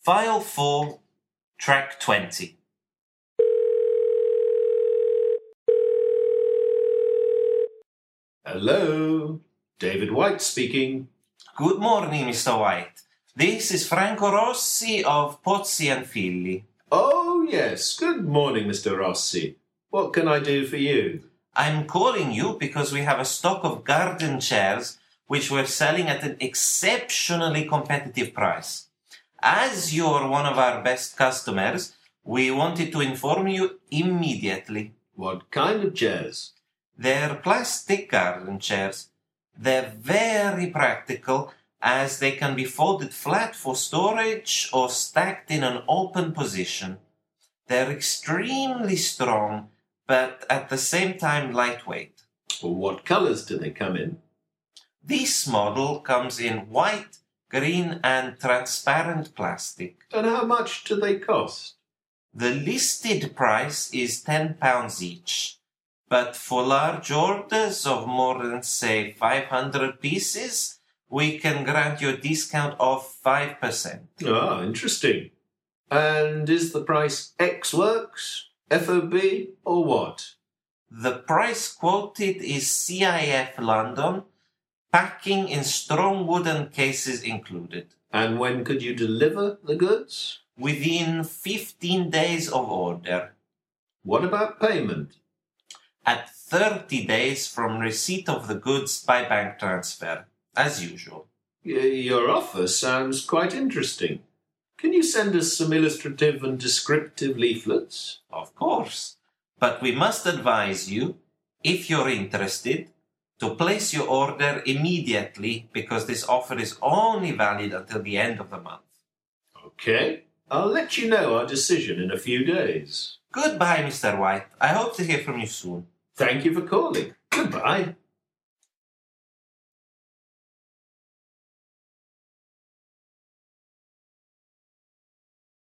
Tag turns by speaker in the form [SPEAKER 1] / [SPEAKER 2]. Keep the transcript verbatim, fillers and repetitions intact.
[SPEAKER 1] File four, track twenty.
[SPEAKER 2] Hello, David White speaking.
[SPEAKER 1] Good morning, Mister White. This is Franco Rossi of Pozzi and Figli.
[SPEAKER 2] Oh, yes. Good morning, Mister Rossi. What can I do for you?
[SPEAKER 1] I'm calling you because we have a stock of garden chairs which we're selling at an exceptionally competitive price. As you're one of our best customers, we wanted to inform you immediately.
[SPEAKER 2] What kind of chairs?
[SPEAKER 1] They're plastic garden chairs. They're very practical as they can be folded flat for storage or stacked in an open position. They're extremely strong, but at the same time lightweight.
[SPEAKER 2] Well, what colours do they come in?
[SPEAKER 1] This model comes in white, green and transparent plastic.
[SPEAKER 2] And how much do they cost?
[SPEAKER 1] The listed price is ten pounds each, but for large orders of more than, say, five hundred pieces, we can grant you a discount of five percent.
[SPEAKER 2] Ah, interesting. And is the price Ex Works, F O B, or what?
[SPEAKER 1] The price quoted is C I F London, packing in strong wooden cases included.
[SPEAKER 2] And when could you deliver the goods?
[SPEAKER 1] Within fifteen days of order.
[SPEAKER 2] What about payment?
[SPEAKER 1] At thirty days from receipt of the goods by bank transfer, as usual.
[SPEAKER 2] Y- your offer sounds quite interesting. Can you send us some illustrative and descriptive leaflets?
[SPEAKER 1] Of course. But we must advise you, if you're interested, to place your order immediately because this offer is only valid until the end of the month.
[SPEAKER 2] Okay. I'll let you know our decision in a few days.
[SPEAKER 1] Goodbye, Mister White. I hope to hear from you soon.
[SPEAKER 2] Thank you for calling. Goodbye.